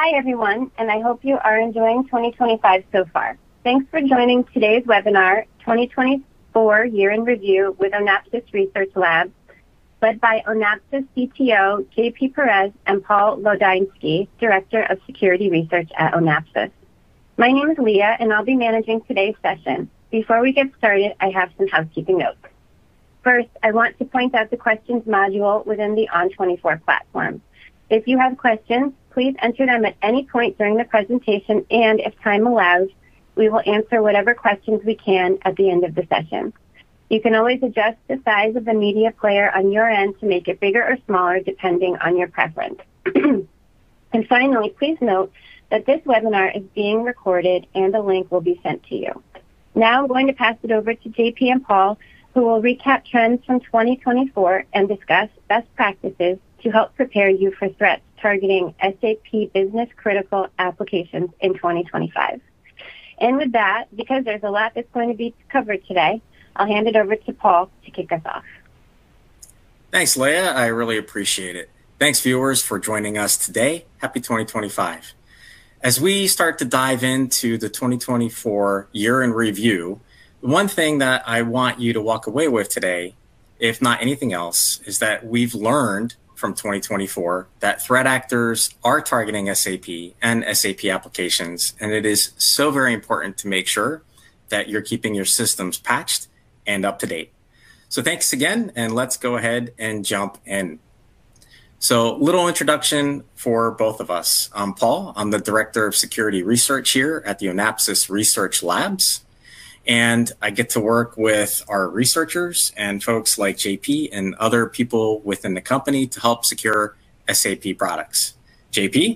Hi, everyone, and I hope you are enjoying 2025 so far. Thanks for joining today's webinar, 2024 Year in Review with ONAPSIS Research Labs, led by ONAPSIS CTO JP Perez and Paul Lodinsky, Director of Security Research at ONAPSIS. My name is Leah, and I'll be managing today's session. Before we get started, I have some housekeeping notes. First, I want to point out the questions module within the ON24 platform. If you have questions, please enter them at any point during the presentation, and if time allows, we will answer whatever questions we can at the end of the session. You can always adjust the size of the media player on your end to make it bigger or smaller depending on your preference. And finally, please note that this webinar is being recorded and a link will be sent to you. Now I'm going to pass it over to JP and Paul, who will recap trends from 2024 and discuss best practices to help prepare you for threats targeting SAP business critical applications in 2025. And with that, because there's a lot that's going to be covered today, I'll hand it over to Paul to kick us off. Thanks, Leah. I really appreciate it. Thanks, viewers, for joining us today. Happy 2025. As we start to dive into the 2024 year in review, one thing that I want you to walk away with today, if not anything else, is that we've learned from 2024 that threat actors are targeting SAP and SAP applications, and it is so very important to make sure that you're keeping your systems patched and up to date. So thanks again, and let's go ahead and jump in. So little introduction for both of us. I'm Paul. I'm the Director of Security Research here at the ONAPSIS Research Labs. And I get to work with our researchers and folks like JP and other people within the company to help secure SAP products. JP?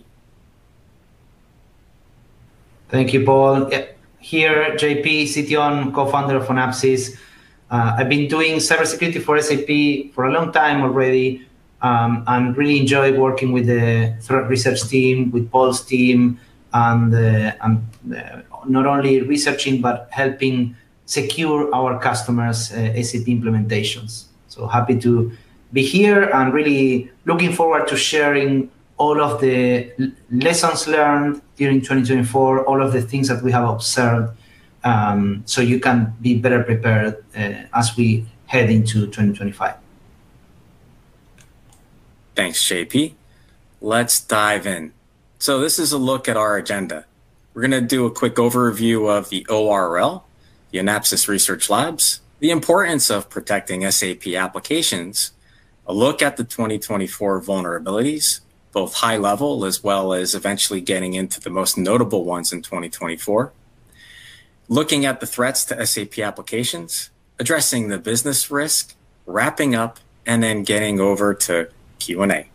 Thank you, Paul. Here, JP, CTO and co-founder of ONAPSIS. I've been doing cybersecurity for SAP for a long time already, and really enjoy working with the threat research team, with Paul's team, and not only researching, but helping secure our customers' SAP implementations. So happy to be here and really looking forward to sharing all of the lessons learned during 2024, all of the things that we have observed, so you can be better prepared as we head into 2025. Thanks, JP. Let's dive in. So this is a look at our agenda. We're going to do a quick overview of the ORL, the ONAPSIS Research Labs, the importance of protecting SAP applications, a look at the 2024 vulnerabilities, both high level as well as eventually getting into the most notable ones in 2024, looking at the threats to SAP applications, addressing the business risk, wrapping up, and then getting over to Q&A.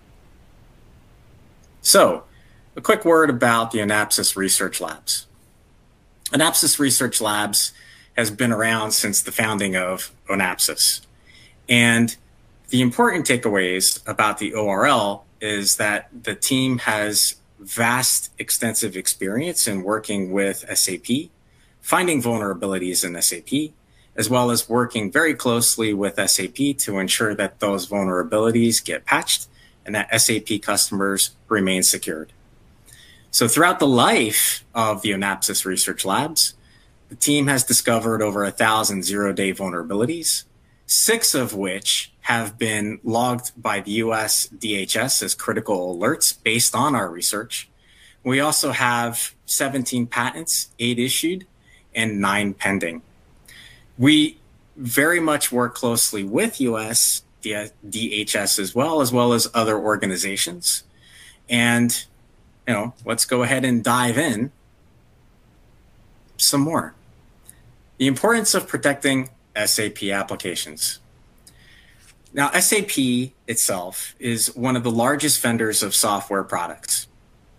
So, a quick word about the ONAPSIS Research Labs. ONAPSIS Research Labs has been around since the founding of ONAPSIS. And the important takeaways about the ORL is that the team has vast, extensive experience in working with SAP, finding vulnerabilities in SAP, as well as working very closely with SAP to ensure that those vulnerabilities get patched and that SAP customers remain secured. So throughout the life of the ONAPSIS Research Labs, the team has discovered over 1,000 zero-day vulnerabilities, 6 of which have been logged by the US DHS as critical alerts based on our research. We also have 17 patents, 8 issued, and 9 pending. We very much work closely with US DHS as well as other organizations. And let's go ahead and dive in some more. The importance of protecting SAP applications. Now, SAP itself is one of the largest vendors of software products.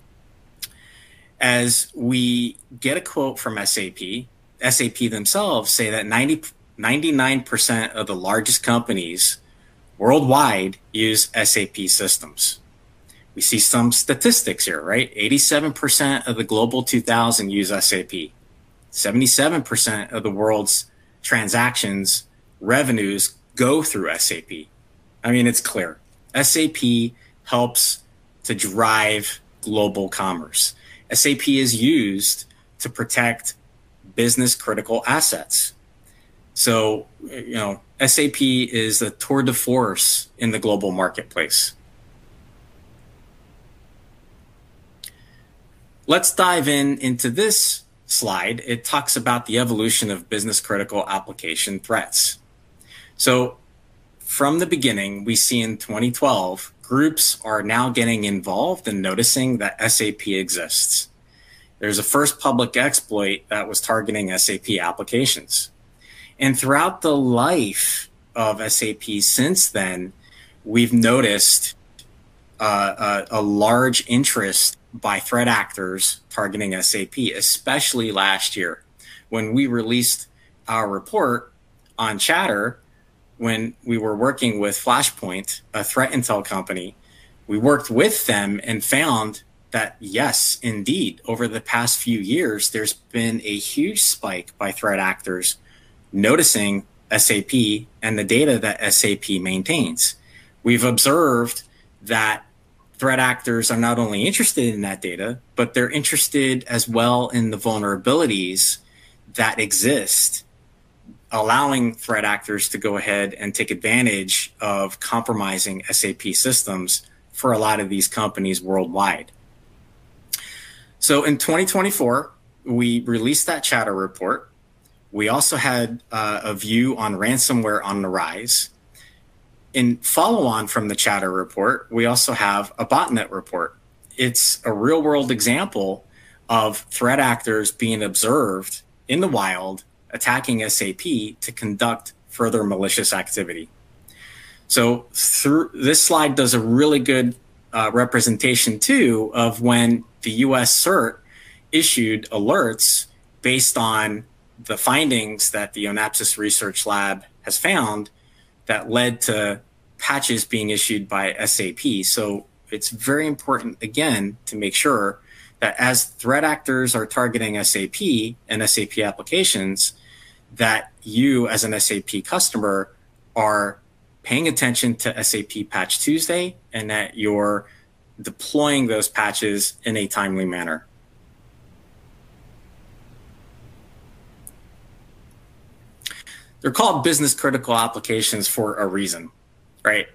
As we get a quote from SAP themselves say that 99% of the largest companies worldwide use SAP systems. We see some statistics here, right? 87% of the Global 2000 use SAP. 77% of the world's transactions, revenues go through SAP. I mean, it's clear. SAP helps to drive global commerce. SAP is used to protect business critical assets. So, SAP is a tour de force in the global marketplace. Let's dive into this slide. It talks about the evolution of business critical application threats. So from the beginning, we see in 2012, groups are now getting involved and noticing that SAP exists. There's a first public exploit that was targeting SAP applications. And throughout the life of SAP since then, we've noticed a large interest by threat actors targeting SAP, especially last year. When we released our report on Chatter, when we were working with Flashpoint, a threat intel company, we worked with them and found that, yes, indeed, over the past few years, there's been a huge spike by threat actors noticing SAP and the data that SAP maintains. We've observed that threat actors are not only interested in that data, but they're interested as well in the vulnerabilities that exist, allowing threat actors to go ahead and take advantage of compromising SAP systems for a lot of these companies worldwide. So in 2024, we released that Chatter report. We also had a view on ransomware on the rise. In follow-on from the Chatter report, we also have a botnet report. It's a real-world example of threat actors being observed in the wild, attacking SAP to conduct further malicious activity. So this slide does a really good representation, too, of when the US CERT issued alerts based on the findings that the Onapsis Research Lab has found that led to patches being issued by SAP. So it's very important, again, to make sure that as threat actors are targeting SAP and SAP applications, that you as an SAP customer are paying attention to SAP Patch Tuesday and that you're deploying those patches in a timely manner. They're called business critical applications for a reason, right?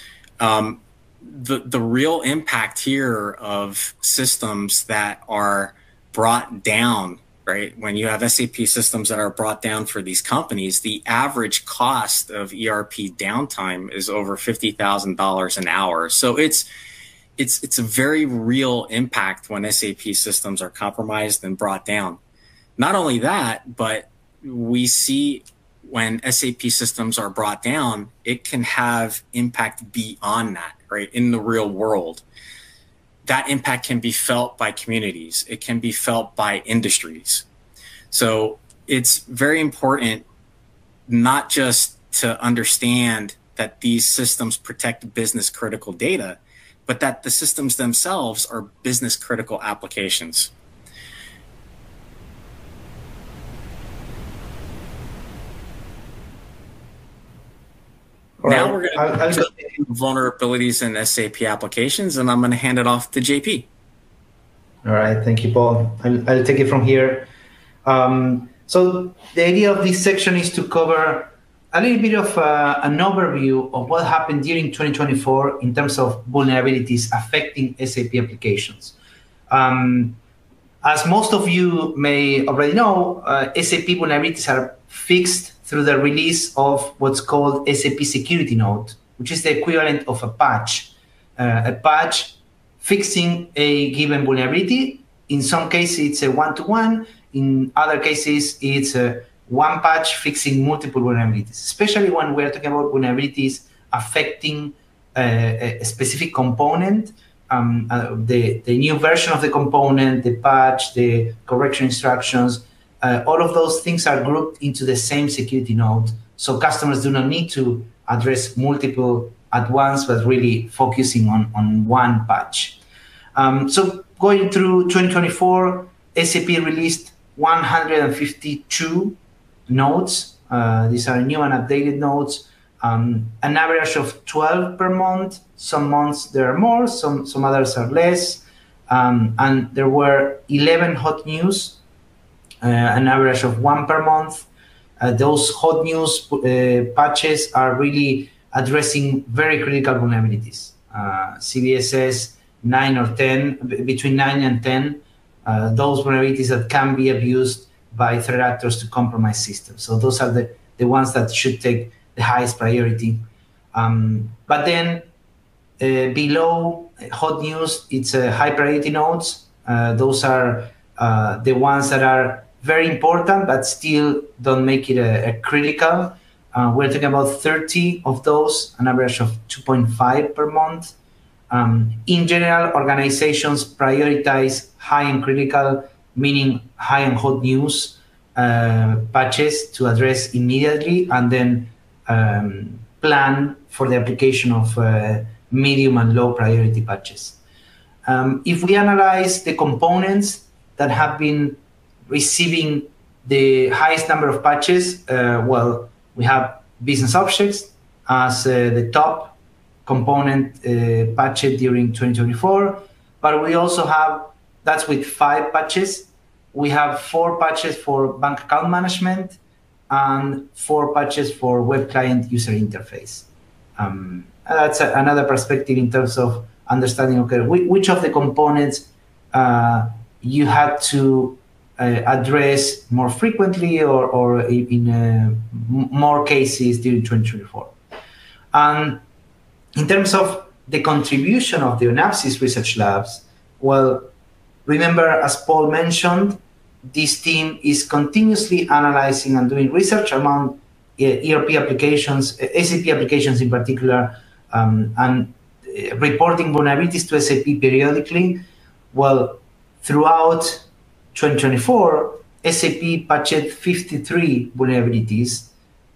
The real impact here of systems that are brought down, right? When you have SAP systems that are brought down for these companies, the average cost of ERP downtime is over $50,000 an hour. So it's a very real impact when SAP systems are compromised and brought down. Not only that, but we see when SAP systems are brought down, it can have impact beyond that, right? In the real world. That impact can be felt by communities. It can be felt by industries. So it's very important not just to understand that these systems protect business critical data, but that the systems themselves are business critical applications. Now we're going to look at vulnerabilities in SAP applications, and I'm going to hand it off to JP. All right, thank you, Paul. I'll take it from here. So the idea of this section is to cover a little bit of an overview of what happened during 2024 in terms of vulnerabilities affecting SAP applications. As most of you may already know, SAP vulnerabilities are fixed through the release of what's called SAP Security Note, which is the equivalent of a patch fixing a given vulnerability. In some cases, it's a one-to-one. In other cases, it's a one patch fixing multiple vulnerabilities, especially when we're talking about vulnerabilities affecting a specific component, the new version of the component, the patch, the correction instructions. All of those things are grouped into the same security node. So customers do not need to address multiple at once, but really focusing on one patch. So going through 2024, SAP released 152 nodes. These are new and updated nodes. An average of 12 per month. Some months there are more, some others are less. And there were 11 hot news, an average of 1 per month. Those hot news patches are really addressing very critical vulnerabilities. CVSS 9 or 10, between 9 and 10, those vulnerabilities that can be abused by threat actors to compromise systems. So those are the ones that should take the highest priority. But then below hot news, it's high priority nodes. Those are the ones that are very important, but still don't make it a critical. We're talking about 30 of those, an average of 2.5 per month. In general, organizations prioritize high and critical, meaning high and hot news patches to address immediately, and then plan for the application of medium and low priority patches. If we analyze the components that have been receiving the highest number of patches, well, we have business objects as the top component patched during 2024, but we also have, that's with 5 patches. We have 4 patches for bank account management and 4 patches for web client user interface. That's another perspective in terms of understanding, okay, which of the components you had to address more frequently or in more cases during 2024. And in terms of the contribution of the Onapsys Research Labs, well, remember, as Paul mentioned, this team is continuously analyzing and doing research among ERP applications, SAP applications in particular, and reporting vulnerabilities to SAP periodically. Well, throughout 2024, SAP patched 53 vulnerabilities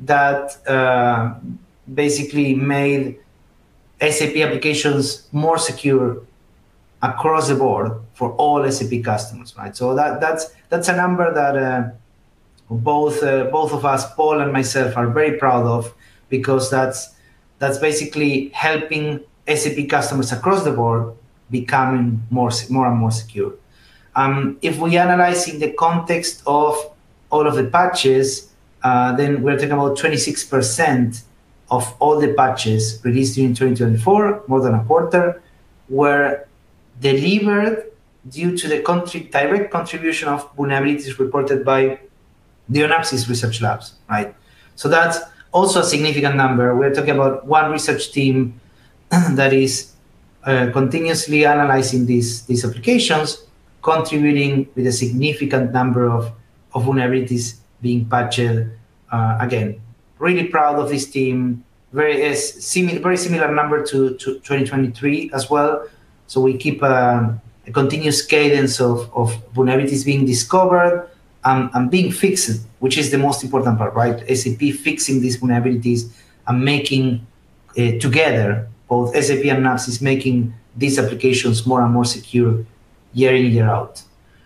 that basically made SAP applications more secure across the board for all SAP customers, right? So that's a number that both of us, Paul and myself, are very proud of, because that's basically helping SAP customers across the board becoming more and more secure. If we analyze in the context of all of the patches, then we're talking about 26% of all the patches released in 2024, more than a quarter, were delivered due to the direct contribution of vulnerabilities reported by the Onapsys Research Labs, right? So that's also a significant number. We're talking about one research team that is continuously analyzing these applications, contributing with a significant number of vulnerabilities being patched. Again, really proud of this team. Very similar number to 2023 as well. So we keep a continuous cadence of vulnerabilities being discovered and being fixed, which is the most important part, right? SAP fixing these vulnerabilities and making together, both SAP and Onapsys, making these applications more and more secure year in, year out.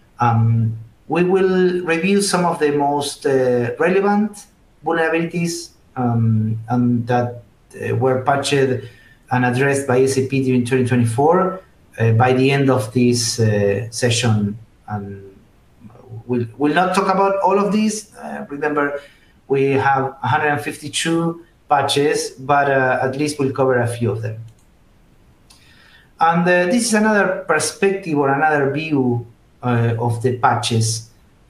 We will review some of the most relevant vulnerabilities and that were patched and addressed by SAP during 2024 by the end of this session. And we'll not talk about all of these. Remember, we have 152 patches, but at least we'll cover a few of them. And this is another perspective or another view of the patches,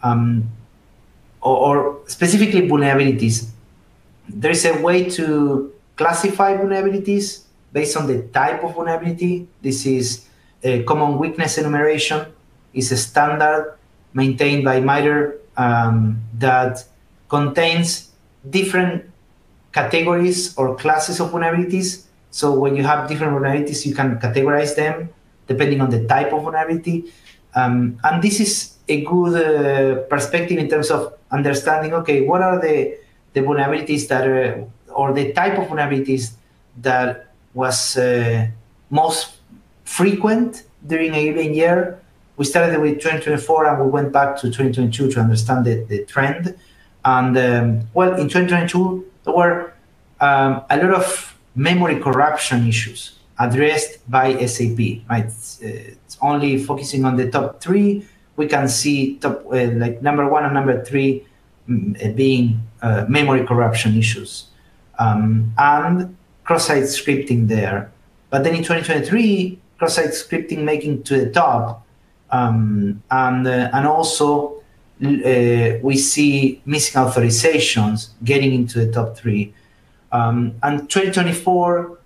or specifically vulnerabilities. There is a way to classify vulnerabilities based on the type of vulnerability. This is a common weakness enumeration. It's a standard maintained by MITRE that contains different categories or classes of vulnerabilities. So when you have different vulnerabilities, you can categorize them depending on the type of vulnerability. And this is a good perspective in terms of understanding, okay, what are the vulnerabilities that are, or the type of vulnerabilities that was most frequent during a given year. We started with 2024 and we went back to 2022 to understand the trend. And well, in 2022, there were a lot of memory corruption issues addressed by SAP, right? It's only focusing on the top 3. We can see top like number 1 and number 3 being memory corruption issues and cross-site scripting there. But then in 2023, cross-site scripting making to the top, and also we see missing authorizations getting into the top 3. And 2024,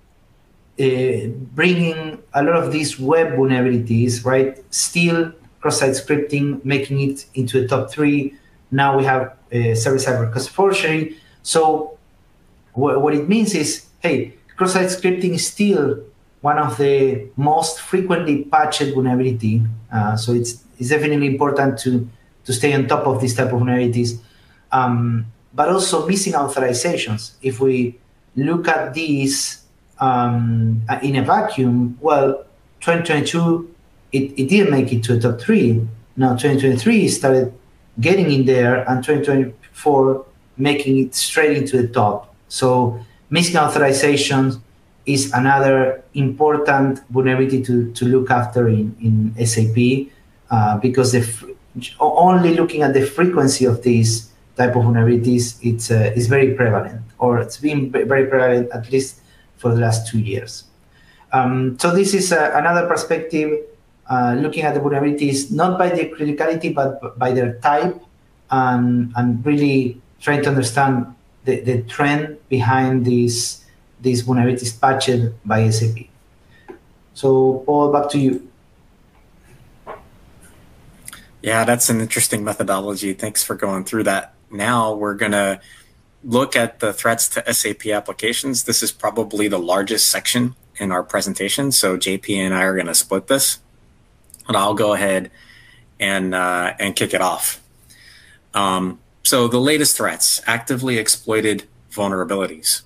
bringing a lot of these web vulnerabilities, right? Still cross-site scripting, making it into the top 3. Now we have server-side request forgery. So what it means is, hey, cross-site scripting is still one of the most frequently patched vulnerability. So it's definitely important to stay on top of this type of vulnerabilities. But also missing authorizations. If we look at these in a vacuum, well, 2022, it didn't make it to the top 3. Now 2023 started getting in there, and 2024 making it straight into the top. So missing authorizations is another important vulnerability to look after in SAP, because only looking at the frequency of these type of vulnerabilities, it's very prevalent, or it's been very prevalent at least for the last 2 years. So this is another perspective, looking at the vulnerabilities not by their criticality but by their type, and really trying to understand the trend behind these vulnerabilities patched by SAP. So Paul, back to you. Yeah, that's an interesting methodology. Thanks for going through that. Now we're going to look at the threats to SAP applications. This is probably the largest section in our presentation, so JP and I are going to split this, and I'll go ahead and kick it off. So the latest threats: actively exploited vulnerabilities.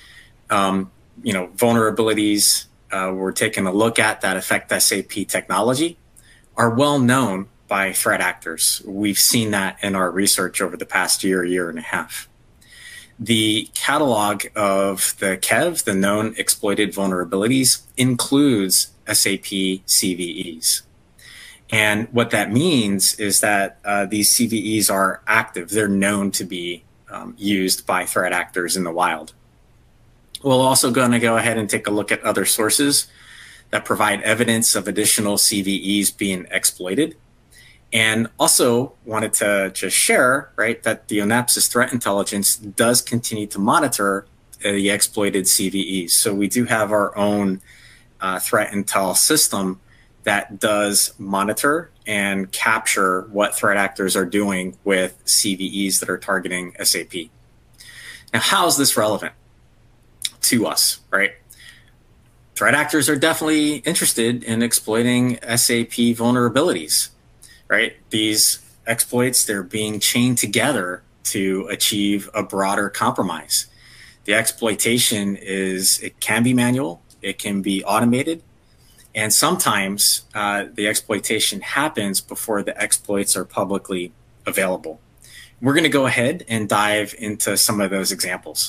Vulnerabilities we're taking a look at that affect SAP technology are well known by threat actors. We've seen that in our research over the past year and a half. The catalog of the KEV, the known exploited vulnerabilities, includes SAP CVEs. And what that means is that these CVEs are active. They're known to be used by threat actors in the wild. We're also going to go ahead and take a look at other sources that provide evidence of additional CVEs being exploited. And also wanted to just share, right, that the Onapsis Threat Intelligence does continue to monitor the exploited CVEs. So we do have our own threat intel system that does monitor and capture what threat actors are doing with CVEs that are targeting SAP. Now, how is this relevant to us, right? Threat actors are definitely interested in exploiting SAP vulnerabilities, right? These exploits, they're being chained together to achieve a broader compromise. The exploitation it can be manual, it can be automated, and sometimes the exploitation happens before the exploits are publicly available. We're going to go ahead and dive into some of those examples.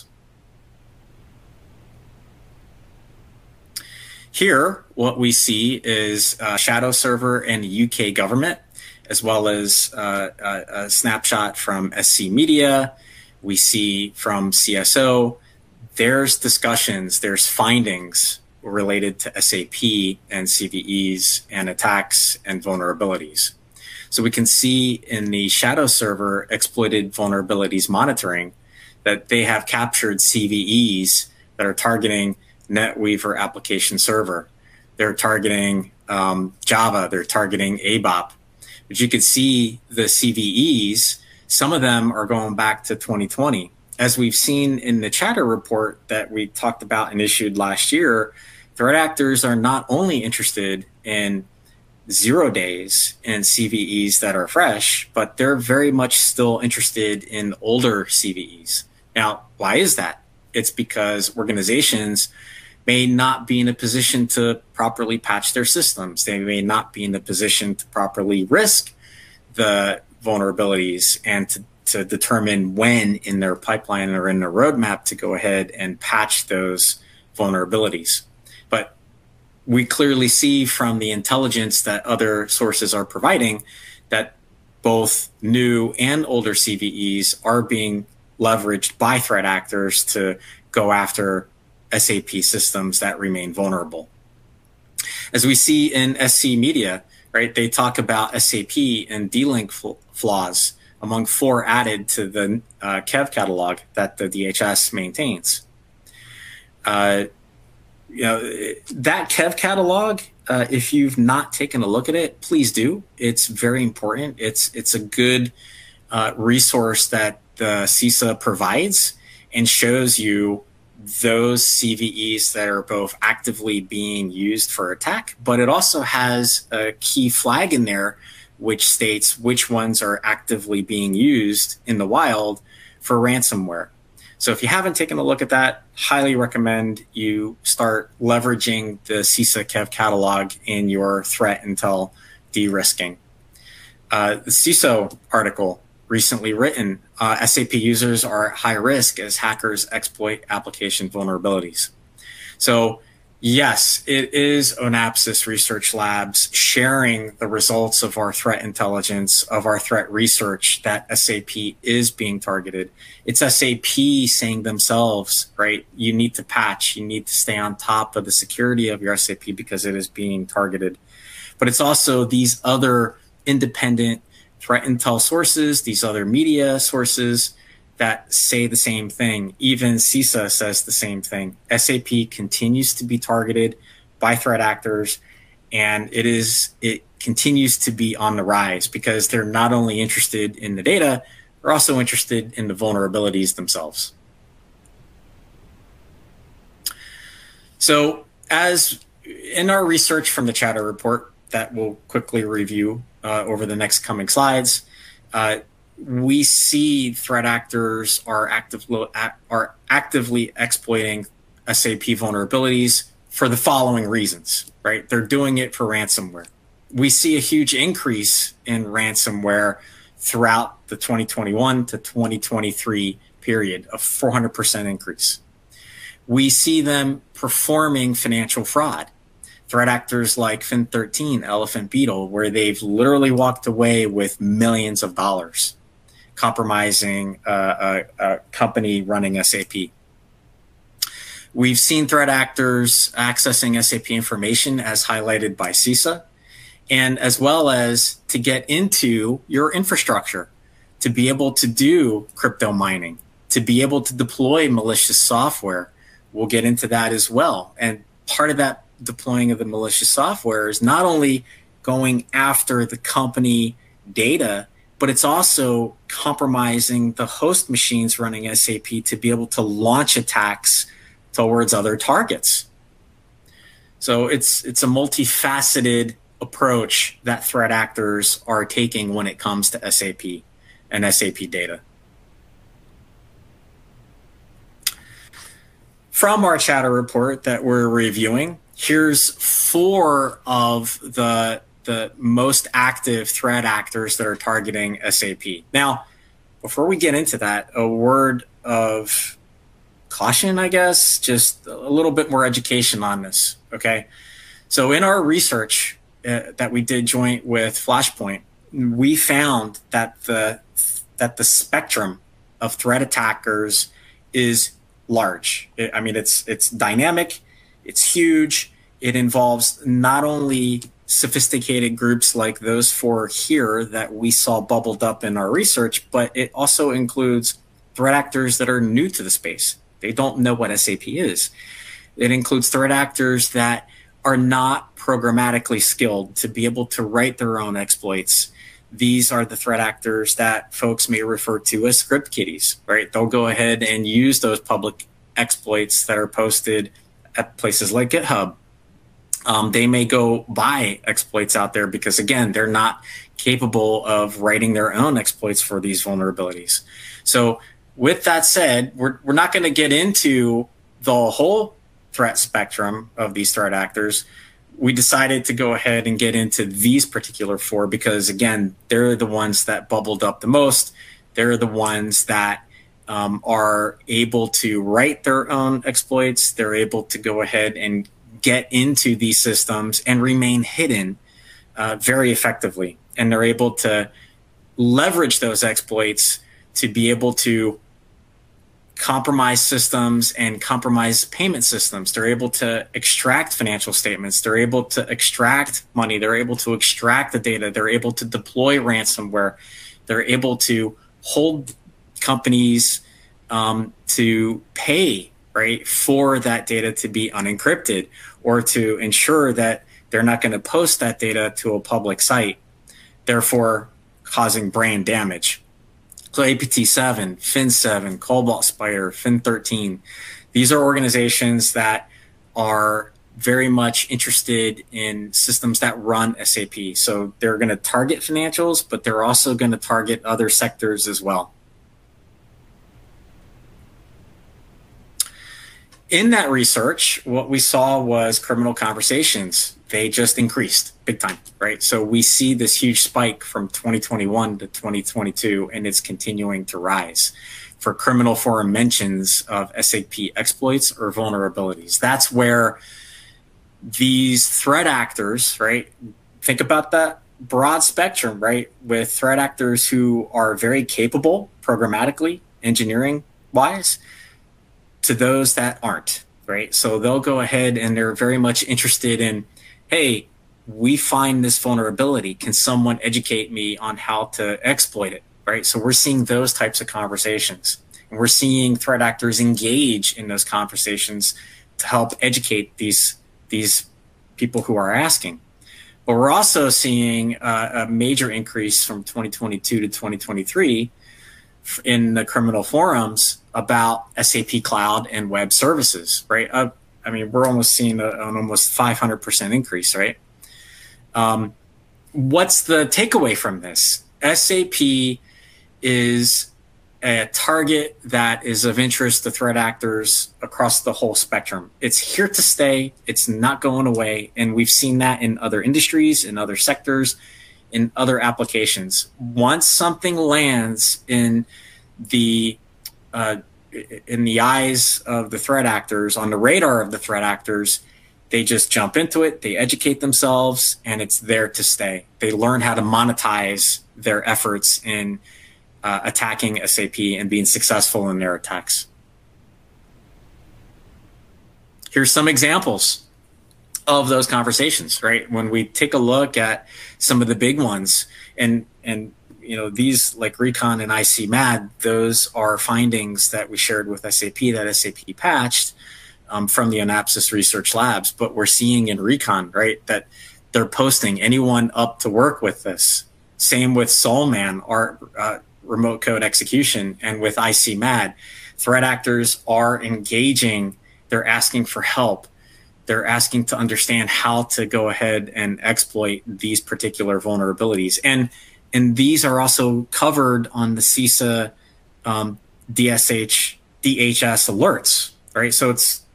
Here, what we see is Shadow Server and the UK government, as well as a snapshot from SC Media. We see from CSO, there's discussions, there's findings related to SAP and CVEs and attacks and vulnerabilities. So we can see in the Shadow Server exploited vulnerabilities monitoring that they have captured CVEs that are targeting NetWeaver application server. They're targeting Java, they're targeting ABAP. But you can see the CVEs, some of them are going back to 2020. As we've seen in the Chatter report that we talked about and issued last year, threat actors are not only interested in 0 days and CVEs that are fresh, but they're very much still interested in older CVEs. Now, why is that? It's because organizations may not be in a position to properly patch their systems. They may not be in a position to properly risk the vulnerabilities and to determine when in their pipeline or in their roadmap to go ahead and patch those vulnerabilities. But we clearly see from the intelligence that other sources are providing that both new and older CVEs are being leveraged by threat actors to go after SAP systems that remain vulnerable. As we see in SC Media, right, they talk about SAP and D-Link flaws among 4 added to the KEV catalog that the DHS maintains. You know, that KEV catalog, if you've not taken a look at it, please do. It's very important. It's a good resource that the CISA provides and shows you those CVEs that are both actively being used for attack, but it also has a key flag in there which states which ones are actively being used in the wild for ransomware. So if you haven't taken a look at that, highly recommend you start leveraging the CISA KEV catalog in your threat intel de-risking. The CISO article recently written, SAP users are at high risk as hackers exploit application vulnerabilities. So yes, it is Onapsis Research Labs sharing the results of our threat intelligence, of our threat research that SAP is being targeted. It's SAP saying themselves, right, you need to patch, you need to stay on top of the security of your SAP because it is being targeted. But it's also these other independent threat intel sources, these other media sources that say the same thing. Even CISA says the same thing. SAP continues to be targeted by threat actors, and it continues to be on the rise because they're not only interested in the data, they're also interested in the vulnerabilities themselves. So as in our research from the Chatter report that we'll quickly review over the next coming slides, we see threat actors are actively exploiting SAP vulnerabilities for the following reasons, right? They're doing it for ransomware. We see a huge increase in ransomware throughout the 2021 to 2023 period, a 400% increase. We see them performing financial fraud. Threat actors like Fin13, Elephant Beetle, where they've literally walked away with millions of dollars, compromising a company running SAP. We've seen threat actors accessing SAP information as highlighted by CISA, and as well as to get into your infrastructure, to be able to do crypto mining, to be able to deploy malicious software. We'll get into that as well. And part of that deploying of the malicious software is not only going after the company data, but it's also compromising the host machines running SAP to be able to launch attacks towards other targets. So it's a multifaceted approach that threat actors are taking when it comes to SAP and SAP data. From our Chatter report that we're reviewing, here's 4 of the most active threat actors that are targeting SAP. Now, before we get into that, a word of caution, I guess, just a little bit more education on this, okay? So in our research that we did joint with Flashpoint, we found that the spectrum of threat attackers is large. I mean, it's dynamic, it's huge. It involves not only sophisticated groups like those 4 here that we saw bubbled up in our research, but it also includes threat actors that are new to the space. They don't know what SAP is. It includes threat actors that are not programmatically skilled to be able to write their own exploits. These are the threat actors that folks may refer to as script kiddies, right? They'll go ahead and use those public exploits that are posted at places like GitHub. They may go buy exploits out there because, again, they're not capable of writing their own exploits for these vulnerabilities. So with that said, we're not going to get into the whole threat spectrum of these threat actors. We decided to go ahead and get into these particular 4 because, again, they're the ones that bubbled up the most. They're the ones that are able to write their own exploits. They're able to go ahead and get into these systems and remain hidden very effectively. And they're able to leverage those exploits to be able to compromise systems and compromise payment systems. They're able to extract financial statements. They're able to extract money. They're able to extract the data. They're able to deploy ransomware. They're able to hold companies to pay, right, for that data to be unencrypted, or to ensure that they're not going to post that data to a public site, therefore causing brand damage. So APT7, Fin7, Cobalt Spider, Fin13, these are organizations that are very much interested in systems that run SAP. So they're going to target financials, but they're also going to target other sectors as well. In that research, what we saw was criminal conversations. They just increased big time, right? So we see this huge spike from 2021 to 2022, and it's continuing to rise for criminal forum mentions of SAP exploits or vulnerabilities. That's where these threat actors, right? Think about that broad spectrum, right? With threat actors who are very capable programmatically, engineering wise, to those that aren't, right? So they'll go ahead and they're very much interested in, hey, we find this vulnerability. Can someone educate me on how to exploit it, right? So we're seeing those types of conversations. And we're seeing threat actors engage in those conversations to help educate these people who are asking. But we're also seeing a major increase from 2022 to 2023 in the criminal forums about SAP Cloud and web services, right? I mean, we're almost seeing an almost 500% increase, right? What's the takeaway from this? SAP is a target that is of interest to threat actors across the whole spectrum. It's here to stay. It's not going away. And we've seen that in other industries, in other sectors, in other applications. Once something lands in the eyes of the threat actors, on the radar of the threat actors, they just jump into it, they educate themselves, and it's there to stay. They learn how to monetize their efforts in attacking SAP and being successful in their attacks. Here's some examples of those conversations, right? When we take a look at some of the big ones, and you know, these like Recon and ICMAD, those are findings that we shared with SAP that SAP patched from the Onapsis Research Labs. But we're seeing in Recon, right, that they're posting anyone up to work with this. Same with Solman, our remote code execution, and with ICMAD, threat actors are engaging. They're asking for help. They're asking to understand how to go ahead and exploit these particular vulnerabilities. And these are also covered on the CISA DHS alerts, right? So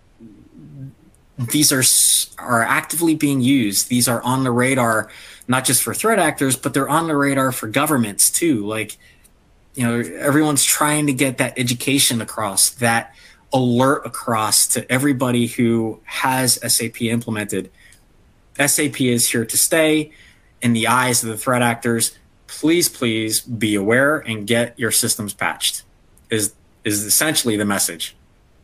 these are actively being used. These are on the radar, not just for threat actors, but they're on the radar for governments too. Like, you know, everyone's trying to get that education across, that alert across to everybody who has SAP implemented. SAP is here to stay in the eyes of the threat actors. Please, please be aware and get your systems patched is essentially the message.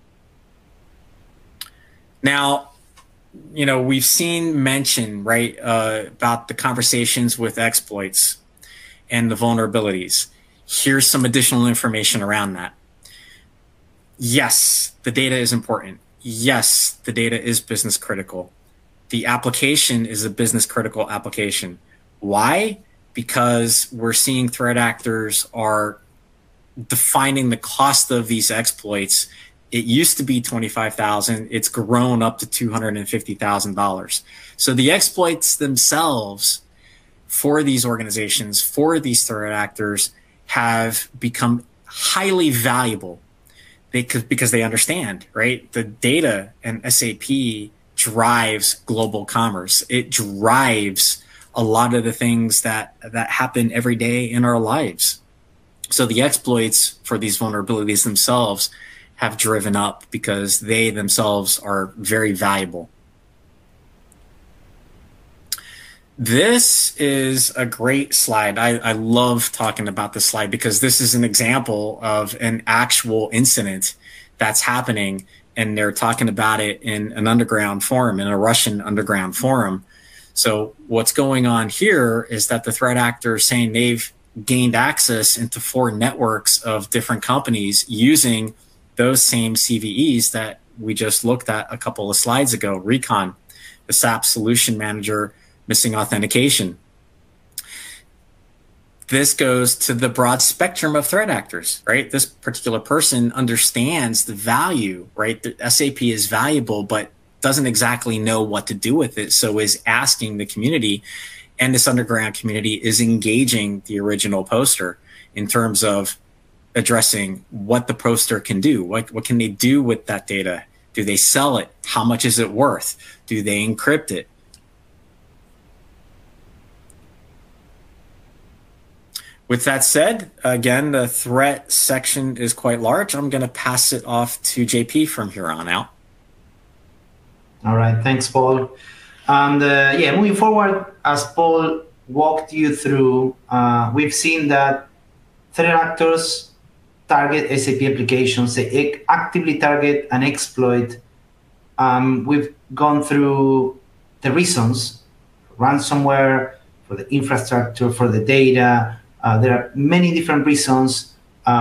Now, you know, we've seen mention, right, about the conversations with exploits and the vulnerabilities. Here's some additional information around that. Yes, the data is important. Yes, the data is business critical. The application is a business critical application. Why? Because we're seeing threat actors are defining the cost of these exploits. It used to be $25,000. It's grown up to $250,000. So the exploits themselves for these organizations, for these threat actors, have become highly valuable because they understand, right? The data and SAP drives global commerce. It drives a lot of the things that happen every day in our lives. So the exploits for these vulnerabilities themselves have driven up because they themselves are very valuable. This is a great slide. I love talking about this slide because this is an example of an actual incident that's happening, and they're talking about it in an underground forum, in a Russian underground forum. So what's going on here is that the threat actor is saying they've gained access into 4 networks of different companies using those same CVEs that we just looked at a couple of slides ago, Recon, the SAP Solution Manager, missing authentication. This goes to the broad spectrum of threat actors, right? This particular person understands the value, right? The SAP is valuable, but doesn't exactly know what to do with it. So is asking the community, and this underground community is engaging the original poster in terms of addressing what the poster can do. What can they do with that data? Do they sell it? How much is it worth? Do they encrypt it? With that said, again, the threat section is quite large. I'm going to pass it off to JP from here on out. All right, thanks, Paul. And yeah, moving forward, as Paul walked you through, we've seen that threat actors target SAP applications. They actively target and exploit. We've gone through the reasons: ransomware, for the infrastructure, for the data. There are many different reasons.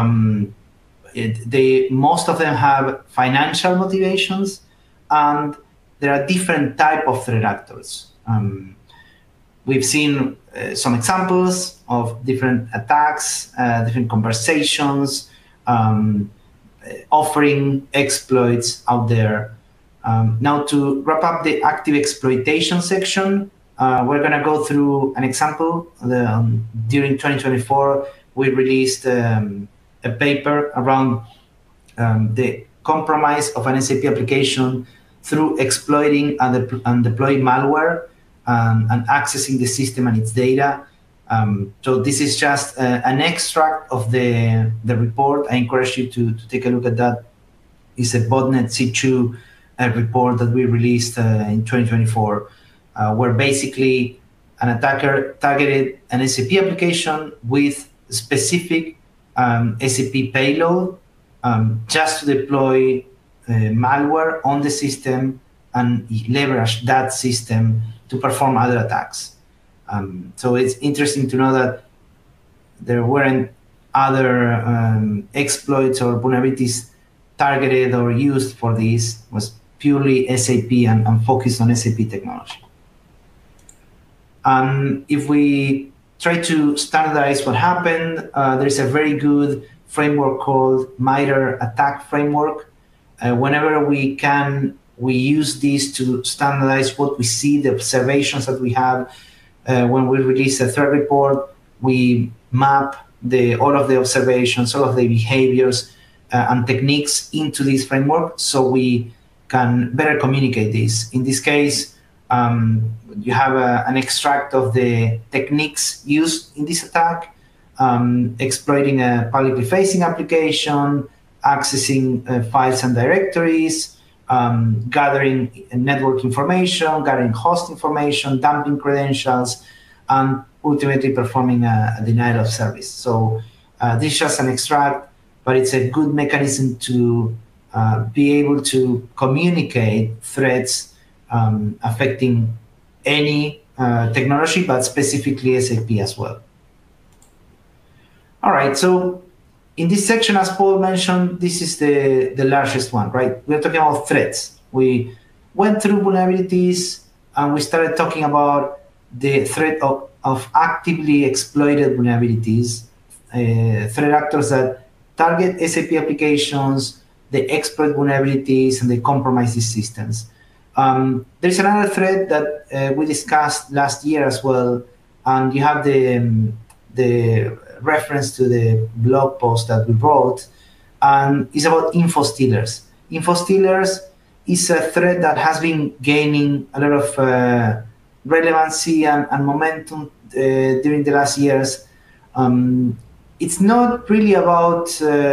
Most of them have financial motivations, and there are different types of threat actors. We've seen some examples of different attacks, different conversations, offering exploits out there. Now, to wrap up the active exploitation section, we're going to go through an example. During 2024, we released a paper around the compromise of an SAP application through exploiting and deploying malware and accessing the system and its data. So this is just an extract of the report. I encourage you to take a look at that. It's a botnet C2 report that we released in 2024. Where basically an attacker targeted an SAP application with specific SAP payload just to deploy malware on the system and leverage that system to perform other attacks. So it's interesting to know that there weren't other exploits or vulnerabilities targeted or used for this. It was purely SAP and focused on SAP technology. If we try to standardize what happened, there's a very good framework called MITRE ATT&CK framework. Whenever we can, we use this to standardize what we see, the observations that we have. When we release a threat report, we map all of the observations, all of the behaviors and techniques into this framework so we can better communicate this. In this case, you have an extract of the techniques used in this attack, exploiting a publicly facing application, accessing files and directories, gathering network information, gathering host information, dumping credentials, and ultimately performing a denial of service. So this is just an extract, but it's a good mechanism to be able to communicate threats affecting any technology, but specifically SAP as well. All right, so in this section, as Paul mentioned, this is the largest one, right? We're talking about threats. We went through vulnerabilities and we started talking about the threat of actively exploited vulnerabilities, threat actors that target SAP applications, they exploit vulnerabilities, and they compromise these systems. There's another threat that we discussed last year as well, and you have the reference to the blog post that we wrote, and it's about info stealers. Info stealers is a threat that has been gaining a lot of relevancy and momentum during the last years. It's not really about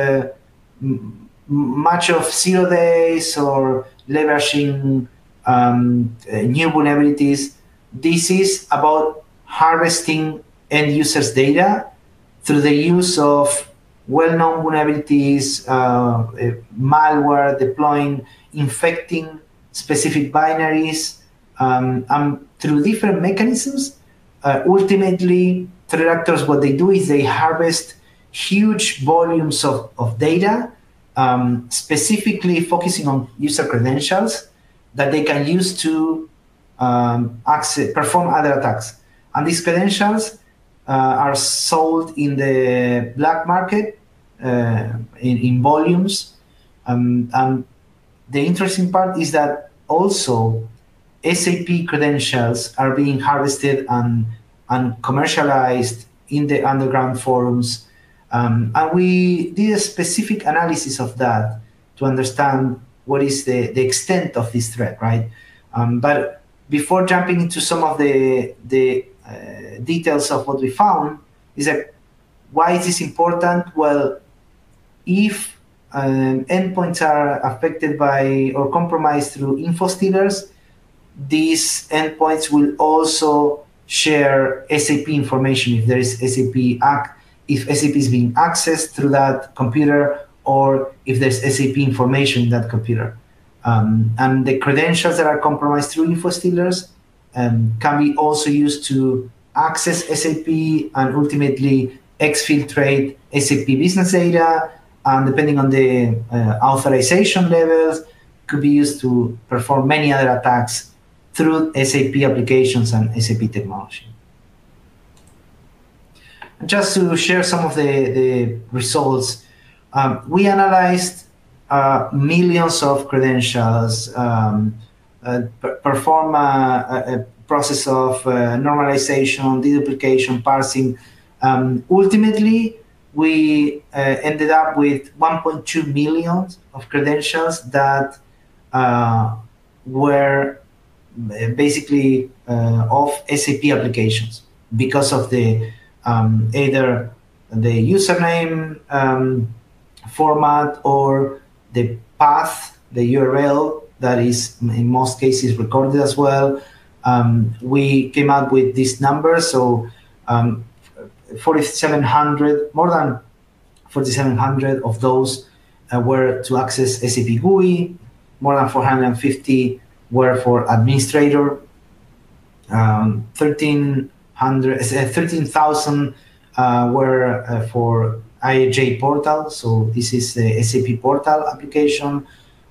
much of 0 days or leveraging new vulnerabilities. this is about harvesting end users' data through the use of well-known vulnerabilities, malware, deploying, infecting specific binaries, and through different mechanisms. Ultimately, threat actors, what they do is they harvest huge volumes of data, specifically focusing on user credentials that they can use to perform other attacks. And these credentials are sold in the black market in volumes. And the interesting part is that also SAP credentials are being harvested and commercialized in the underground forums. And we did a specific analysis of that to understand what is the extent of this threat, right? But before jumping into some of the details of what we found, is that why is this important? Well, if endpoints are affected by or compromised through info stealers, these endpoints will also share SAP information if there is if SAP is being accessed through that computer, or if there's SAP information in that computer. And the credentials that are compromised through info stealers can be also used to access SAP and ultimately exfiltrate SAP business data, and depending on the authorization levels, could be used to perform many other attacks through SAP applications and SAP technology. And just to share some of the results, we analyzed millions of credentials, perform a process of normalization, deduplication, parsing. Ultimately, we ended up with 1.2 million of credentials that were basically of SAP applications because of the either the username format or the path, the URL that is in most cases recorded as well. We came up with this number, so 4,700, more than 4,700 of those were to access SAP GUI, more than 450 were for administrator, 13,000 were for IAJ portal, so this is the SAP portal application,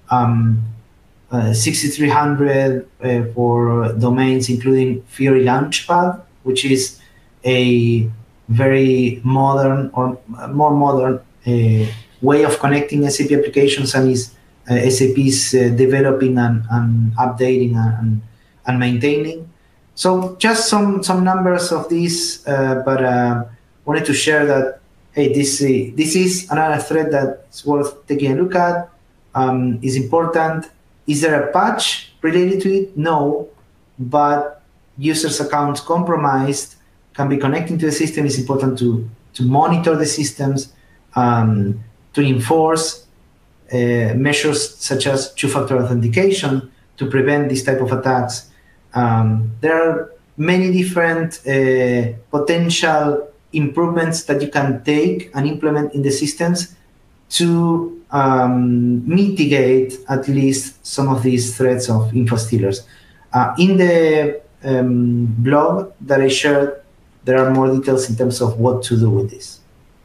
6,300 for domains including Fiori Launchpad, which is a very modern or more modern way of connecting SAP applications, and is SAP is developing and updating and maintaining. So just some numbers of this, but wanted to share that, hey, this is another threat that's worth taking a look at, is important. Is there a patch related to it? No, but users' accounts compromised can be connecting to the system. It's important to monitor the systems, to enforce measures such as two-factor authentication to prevent this type of attacks. There are many different potential improvements that you can take and implement in the systems to mitigate at least some of these threats of info stealers. In the blog that I shared, there are more details in terms of what to do with this.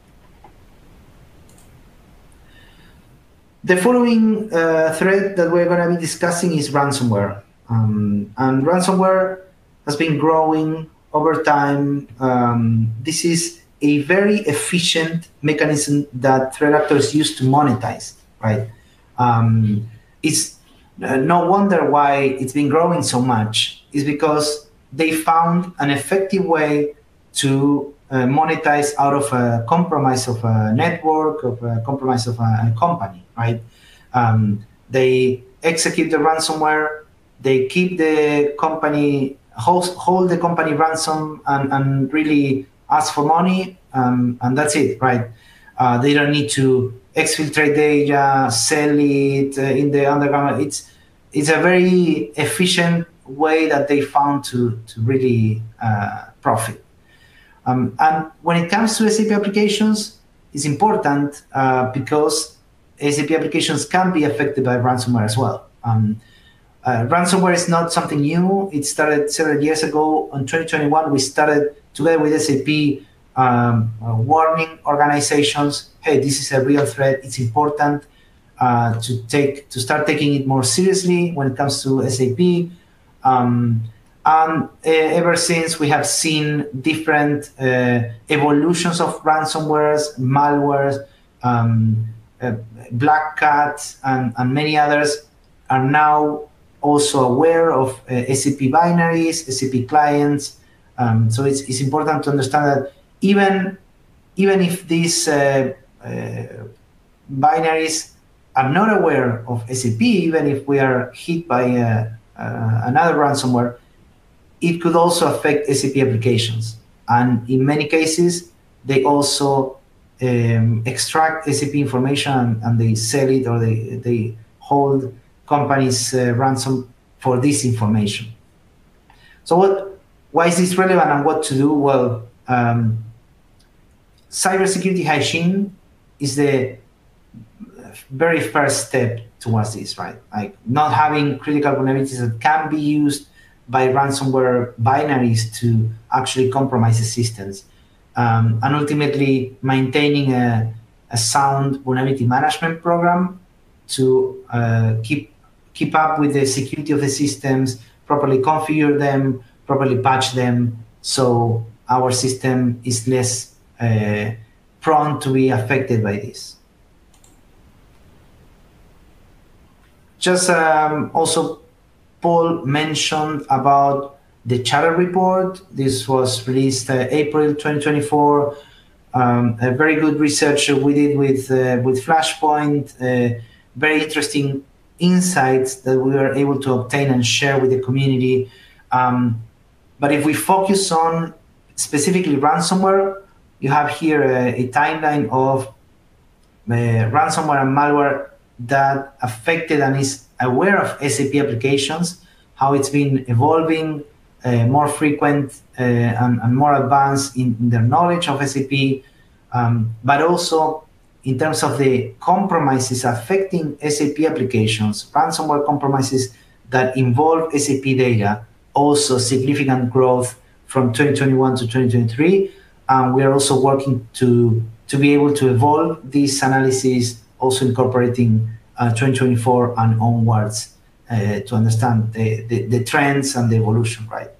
The following threat that we're going to be discussing is ransomware. And ransomware has been growing over time. This is a very efficient mechanism that threat actors use to monetize, right? It's no wonder why it's been growing so much. It's because they found an effective way to monetize out of a compromise of a network, of a compromise of a company, right? They execute the ransomware, they keep the company, hold the company ransom and really ask for money, and that's it, right? They don't need to exfiltrate data, sell it in the underground. It's a very efficient way that they found to really profit. And when it comes to SAP applications, it's important because SAP applications can be affected by ransomware as well. Ransomware is not something new. It started several years ago. In 2021, we started together with SAP warning organizations, hey, this is a real threat. It's important to start taking it more seriously when it comes to SAP. And ever since, we have seen different evolutions of ransomwares, malwares, Black Cat, and many others are now also aware of SAP binaries, SAP clients. So it's important to understand that even if these binaries are not aware of SAP, even if we are hit by another ransomware, it could also affect SAP applications. And in many cases, they also extract SAP information and they sell it, or they hold companies ransom for this information. So why is this relevant and what to do? Well, cybersecurity hygiene is the very first step towards this, right? Like not having critical vulnerabilities that can be used by ransomware binaries to actually compromise the systems. And ultimately maintaining a sound vulnerability management program to keep up with the security of the systems, properly configure them, properly patch them, so our system is less prone to be affected by this. Just also, Paul mentioned about the Charter report. This was released April 2024. A very good research we did with Flashpoint. Very interesting insights that we were able to obtain and share with the community. But if we focus on specifically ransomware, you have here a timeline of ransomware and malware that affected and is aware of SAP applications, how it's been evolving, more frequent and more advanced in their knowledge of SAP, but also in terms of the compromises affecting SAP applications, ransomware compromises that involve SAP data, also significant growth from 2021 to 2023. We are also working to be able to evolve these analyses, also incorporating 2024 and onwards to understand the trends and the evolution, right?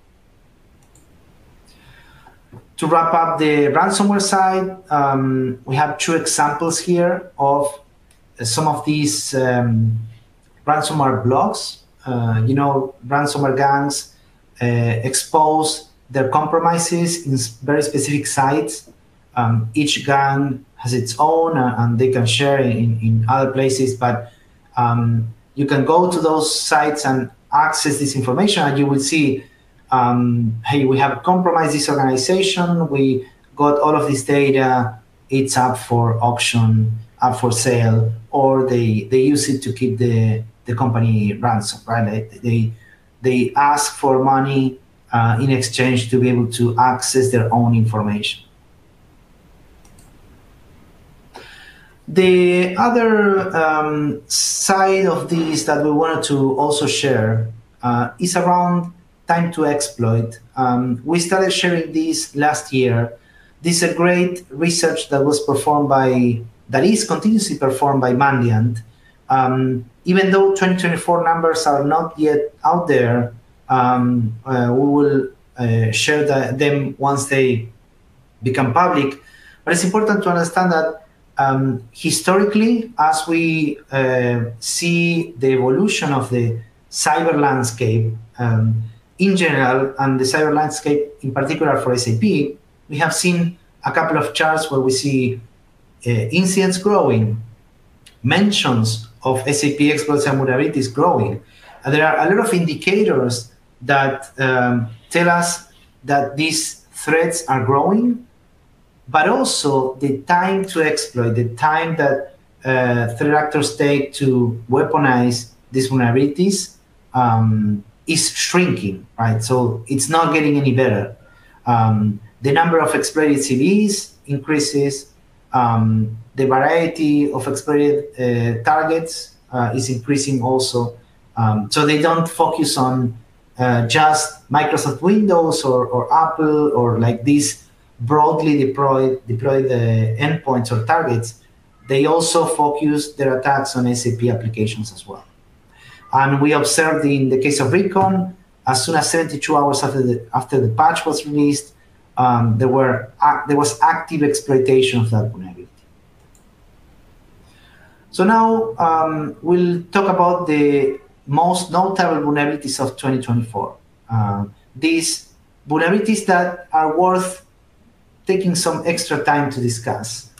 To wrap up the ransomware side, we have two examples here of some of these ransomware blogs. Ransomware gangs expose their compromises in very specific sites. Each gang has its own, and they can share in other places, but you can go to those sites and access this information, and you will see, hey, we have compromised this organization, we got all of this data, it's up for auction, up for sale, or they use it to keep the company ransom, right? They ask for money in exchange to be able to access their own information. The other side of this that we wanted to also share is around time to exploit. We started sharing this last year. This is a great research that was that is continuously performed by Mandiant. Even though 2024 numbers are not yet out there, we will share them once they become public. But it's important to understand that historically, as we see the evolution of the cyber landscape in general, and the cyber landscape in particular for SAP, we have seen a couple of charts where we see incidents growing, mentions of SAP exploits and vulnerabilities growing. And there are a lot of indicators that tell us that these threats are growing, but also the time to exploit, the time that threat actors take to weaponize these vulnerabilities is shrinking, right? So it's not getting any better. The number of exploited CVEs increases. The variety of exploited targets is increasing also. So they don't focus on just Microsoft Windows or Apple or like these broadly deployed endpoints or targets. They also focus their attacks on SAP applications as well. And we observed in the case of Recon, as soon as 72 hours after the patch was released, there was active exploitation of that vulnerability. So now we'll talk about the most notable vulnerabilities of 2024. These vulnerabilities that are worth taking some extra time to discuss.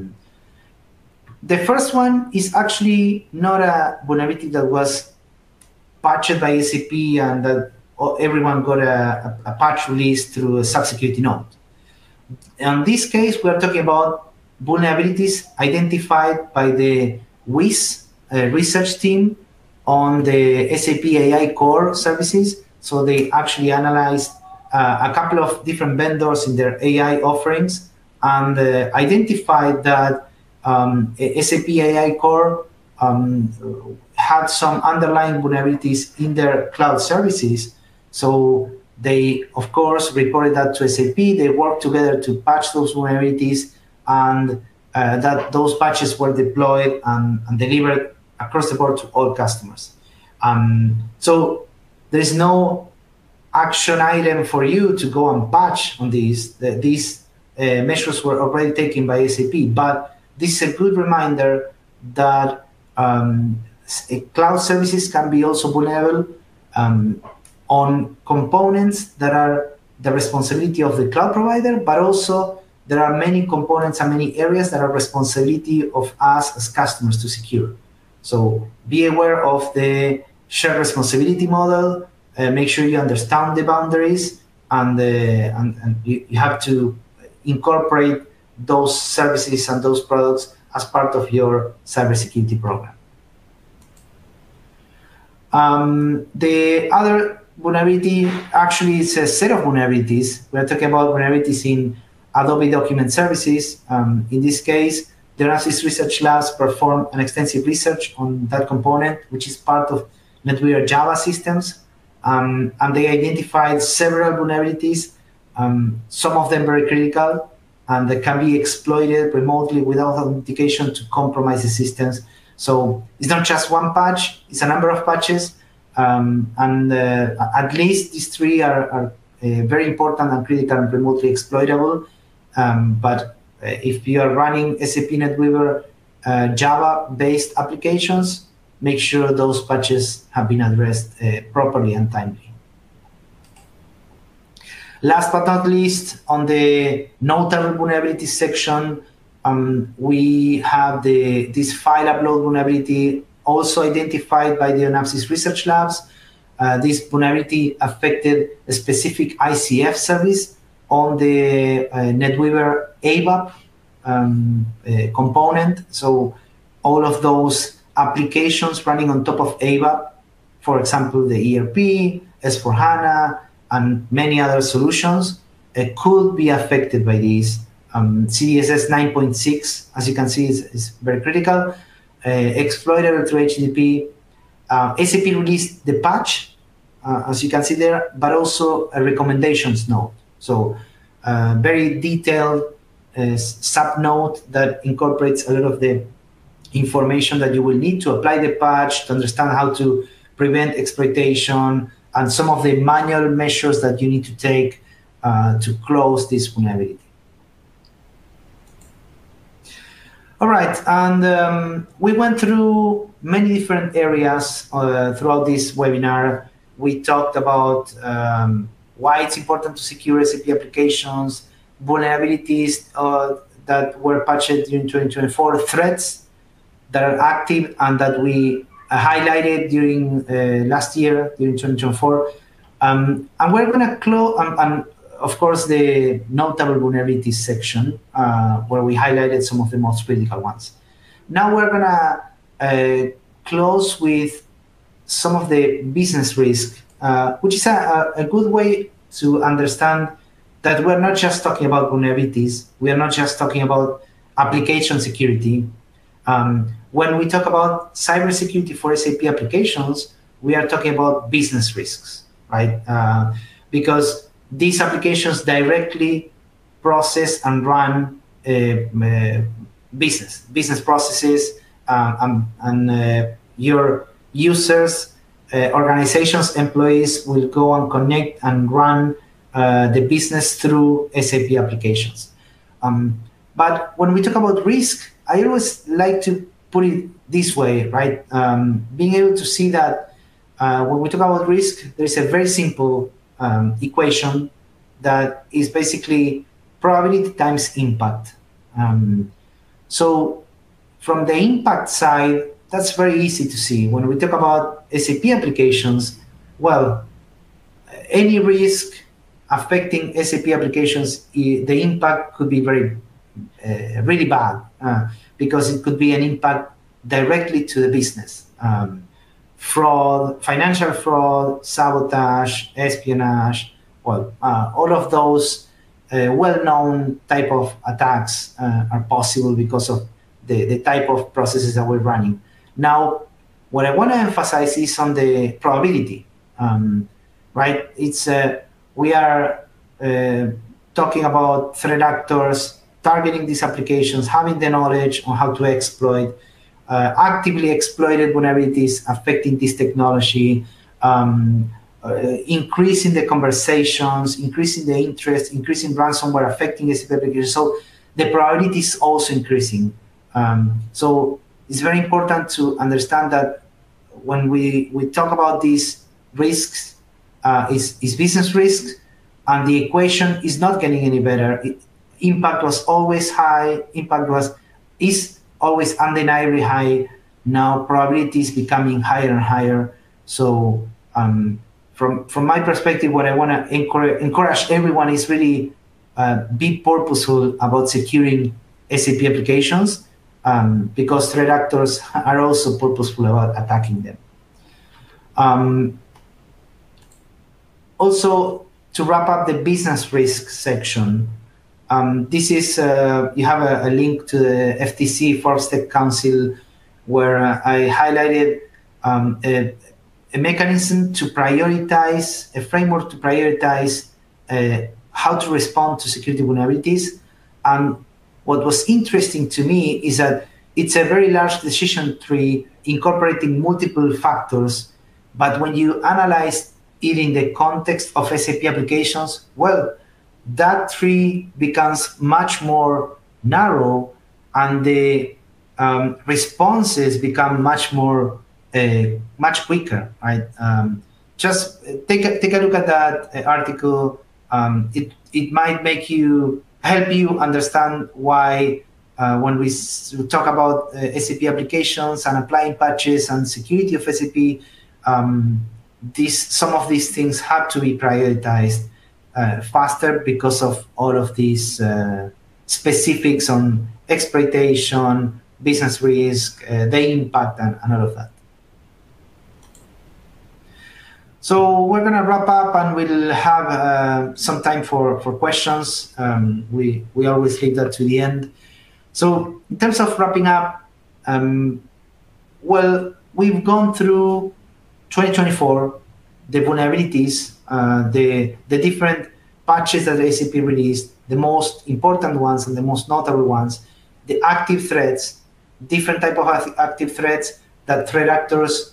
The first one is actually not a vulnerability that was patched by SAP and that everyone got a patch release through a sub-security node. In this case, we are talking about vulnerabilities identified by the WIS research team on the SAP AI core services. So they actually analyzed a couple of different vendors in their AI offerings and identified that SAP AI core had some underlying vulnerabilities in their cloud services. So they, of course, reported that to SAP. They worked together to patch those vulnerabilities, and that those patches were deployed and delivered across the board to all customers. So there's no action item for you to go and patch on these. These measures were already taken by SAP, but this is a good reminder that cloud services can be also vulnerable on components that are the responsibility of the cloud provider, but also there are many components and many areas that are responsibility of us as customers to secure. So be aware of the shared responsibility model, make sure you understand the boundaries, and you have to incorporate those services and those products as part of your cybersecurity program. The other vulnerability actually is a set of vulnerabilities. We're talking about vulnerabilities in Adobe Document Services. In this case, the Synopsys Research Labs performed an extensive research on that component, which is part of NetWeaver Java systems. And they identified several vulnerabilities, some of them very critical, and that can be exploited remotely without authentication to compromise the systems. So it's not just one patch, it's a number of patches. At least these three are very important and critical and remotely exploitable. But if you are running SAP NetWeaver Java-based applications, make sure those patches have been addressed properly and timely. Last but not least, on the notable vulnerabilities section, we have this file upload vulnerability also identified by the Synopsys Research Labs. This vulnerability affected a specific ICF service on the NetWeaver ABAP component. So all of those applications running on top of ABAP, for example, the ERP, S4HANA, and many other solutions could be affected by these. CDSS 9.6, as you can see, is very critical. Exploitable through HTTP. SAP released the patch, as you can see there, but also a recommendations note. So very detailed sub-note that incorporates a lot of the information that you will need to apply the patch, to understand how to prevent exploitation, and some of the manual measures that you need to take to close this vulnerability. All right, and we went through many different areas throughout this webinar. We talked about why it's important to secure SAP applications, vulnerabilities that were patched during 2024, threats that are active and that we highlighted during last year, during 2024. And we're going to close, and of course, the notable vulnerabilities section, where we highlighted some of the most critical ones. Now we're going to close with some of the business risk which is a good way to understand that we're not just talking about vulnerabilities. We are not just talking about application security. When we talk about cybersecurity for SAP applications, we are talking about business risks, right? Because these applications directly process and run business processes, and your users, organizations, employees will go and connect and run the business through SAP applications. But when we talk about risk, I always like to put it this way, right? Being able to see that when we talk about risk, there's a very simple equation that is basically probability times impact. So from the impact side, that's very easy to see. When we talk about SAP applications, well, any risk affecting SAP applications, the impact could be really bad, because it could be an impact directly to the business. Fraud, financial fraud, sabotage, espionage, well, all of those well-known type of attacks are possible because of the type of processes that we're running. Now, what I want to emphasize is on the probability, right? We are talking about threat actors targeting these applications, having the knowledge on how to exploit, actively exploited vulnerabilities affecting this technology, increasing the conversations, increasing the interest, increasing ransomware affecting SAP applications. So the probability is also increasing. So it's very important to understand that when we talk about these risks, is business risks, and the equation is not getting any better. Impact was always high. Is always undeniably high. Now probability is becoming higher and higher. So from my perspective, what I want to encourage everyone is really be purposeful about securing SAP applications, because threat actors are also purposeful about attacking them. Also, to wrap up the business risk section, this is, you have a link to the FTC, Forbes Tech Council, where I highlighted a mechanism to prioritize, a framework to prioritize how to respond to security vulnerabilities. And what was interesting to me is that it's a very large decision tree incorporating multiple factors, but when you analyze it in the context of SAP applications, well, that tree becomes much more narrow, and the responses become much quicker, right? Just take a look at that article. It might help you understand why when we talk about SAP applications and applying patches and security of SAP, some of these things have to be prioritized faster because of all of these specifics on exploitation, business risk, the impact, and all of that. So we're going to wrap up, and we'll have some time for questions. We always leave that to the end. So in terms of wrapping up, well, we've gone through 2024, the vulnerabilities, the different patches that SAP released, the most important ones and the most notable ones, the active threats, different type of active threats that threat actors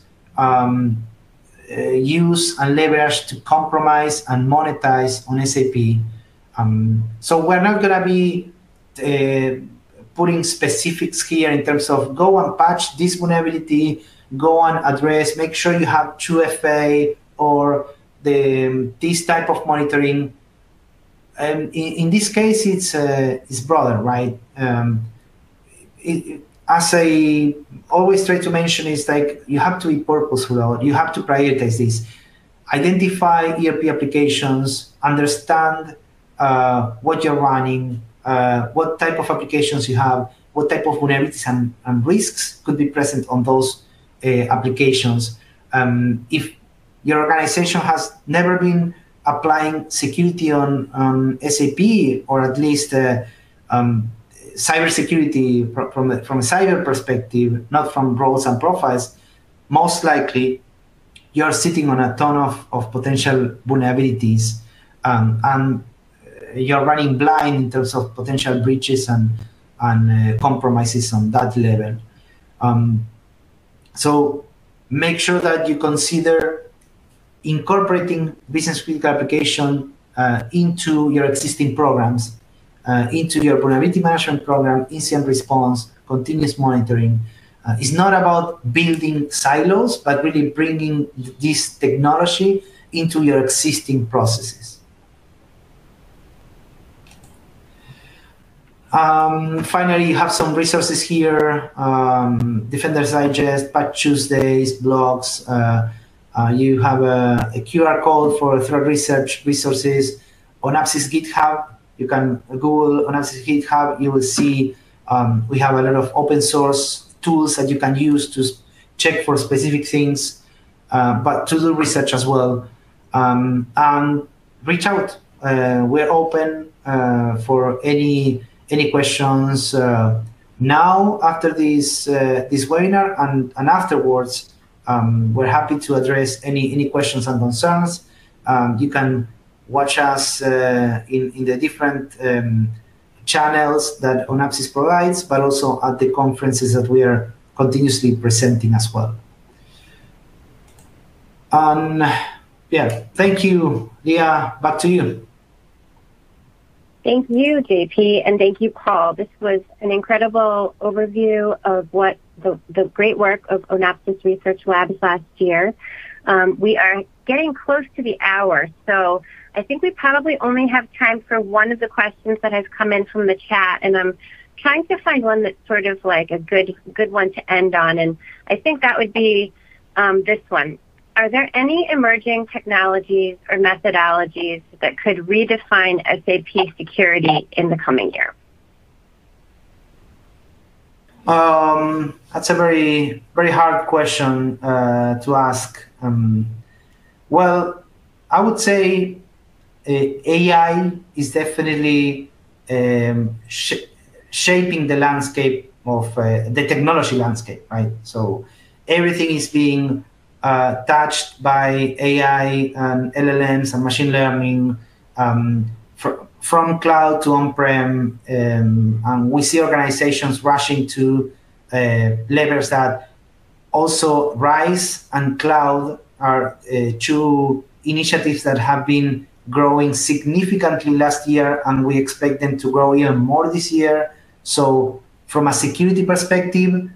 use and leverage to compromise and monetize on SAP. So we're not going to be putting specifics here in terms of go and patch this vulnerability, go and address, make sure you have 2FA or this type of monitoring. In this case, it's broader, right? As I always try to mention, is like you have to be purposeful. You have to prioritize this. Identify ERP applications, understand what you're running, what type of applications you have, what type of vulnerabilities and risks could be present on those applications. If your organization has never been applying security on SAP, or at least cybersecurity from a cyber perspective, not from roles and profiles, most likely you're sitting on a ton of potential vulnerabilities, and you're running blind in terms of potential breaches and compromises on that level. So make sure that you consider incorporating business critical application into your existing programs, into your vulnerability management program, incident response, continuous monitoring. It's not about building silos, but really bringing this technology into your existing processes. Finally, you have some resources here, Defenders Digest, Patch Tuesdays, blogs. You have a QR code for threat research resources. Onapsis GitHub, you can Google Onapsis GitHub, you will see we have a lot of open source tools that you can use to check for specific things, but to do research as well. And reach out. We're open for any questions now after this webinar and afterwards. We're happy to address any questions and concerns. You can watch us in the different channels that Onapsis provides, but also at the conferences that we are continuously presenting as well. Yeah, thank you, Leah. Back to you. Thank you, JP, and thank you, Paul. This was an incredible overview of what the great work of Onapsis Research Labs last year. We are getting close to the hour, so I think we probably only have time for one of the questions that has come in from the chat, and I'm trying to find one that's sort of like a good one to end on, and I think that would be this one. Are there any emerging technologies or methodologies that could redefine SAP security in the coming year? That's a very, very hard question to ask. Well, I would say AI is definitely shaping the landscape of the technology landscape, right? So everything is being touched by AI and LLMs and machine learning, from cloud to on-prem, and we see organizations rushing to levels that also RISE and cloud are two initiatives that have been growing significantly last year, and we expect them to grow even more this year. So from a security perspective,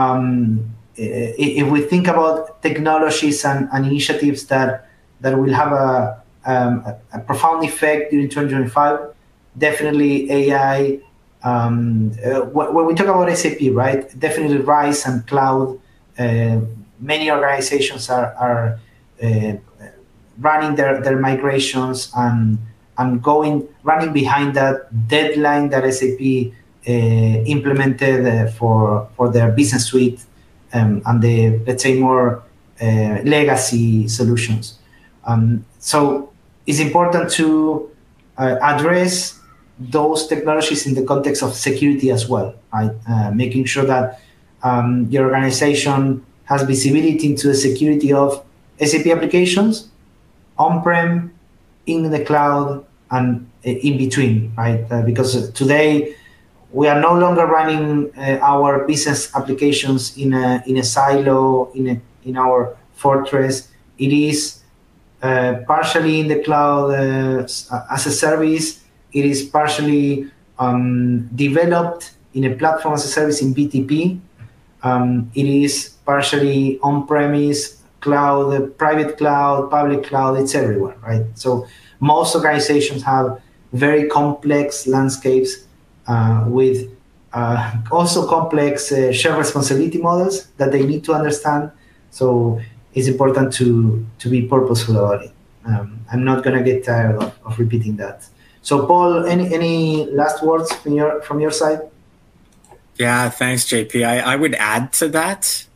if we think about technologies and initiatives that will have a profound effect during 2025, definitely AI. When we talk about SAP, right? Definitely RISE and cloud. Many organizations are running their migrations and running behind that deadline that SAP implemented for their business suite. And the, let's say, more legacy solutions. So it's important to address those technologies in the context of security as well, right? Making sure that your organization has visibility into the security of SAP applications, on-prem, in the cloud, and in between, right? Because today, we are no longer running our business applications in a silo, in our fortress. It is partially in the cloud as a service. It is partially developed in a platform as a service in BTP. It is partially on-premise, cloud, private cloud, public cloud. It's everywhere, right? So most organizations have very complex landscapes with also complex shared responsibility models that they need to understand. So it's important to be purposeful about it. I'm not going to get tired of repeating that. So Paul, any last words from your side? Yeah, thanks, JP. I would add to that.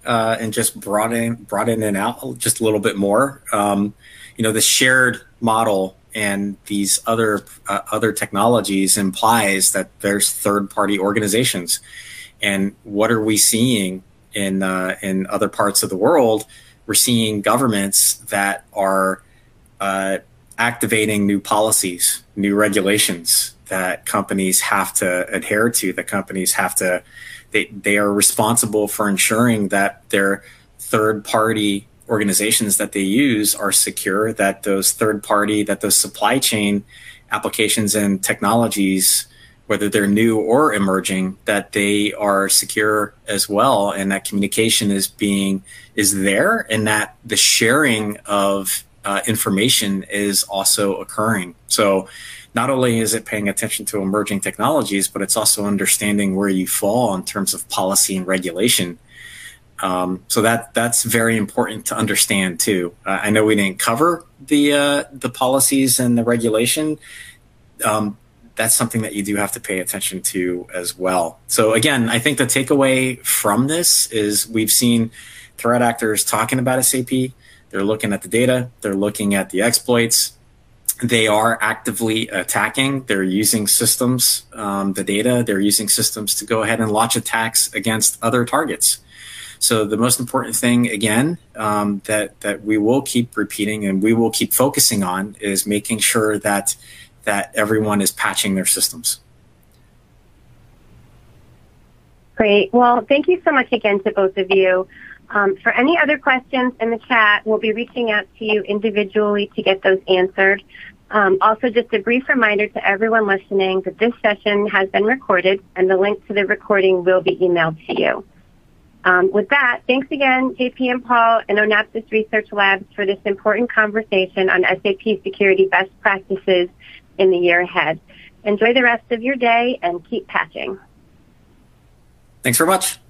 and just broaden it out just a little bit more. The shared model and these other technologies implies that there's third-party organizations. And what are we seeing in other parts of the world? We're seeing governments that are activating new policies, new regulations that companies have to adhere to, that companies have to, they are responsible for ensuring that their third-party organizations that they use are secure, that those supply chain applications and technologies, whether they're new or emerging, that they are secure as well, and that communication is there, and that the sharing of information is also occurring. So not only is it paying attention to emerging technologies, but it's also understanding where you fall in terms of policy and regulation. So that's very important to understand too. I know we didn't cover the policies and the regulation. That's something that you do have to pay attention to as well. So again, I think the takeaway from this is we've seen threat actors talking about SAP. They're looking at the data. They're looking at the exploits. They are actively attacking. They're using systems, the data. They're using systems to go ahead and launch attacks against other targets. So the most important thing, again, that we will keep repeating and we will keep focusing on is making sure that everyone is patching their systems. Great. Well, thank you so much again to both of you. For any other questions in the chat, we'll be reaching out to you individually to get those answered. Also, just a brief reminder to everyone listening that this session has been recorded and the link to the recording will be emailed to you. With that, thanks again, JP and Paul and Onapsis Research Labs for this important conversation on SAP security best practices in the year ahead. Enjoy the rest of your day and keep patching. Thanks very much.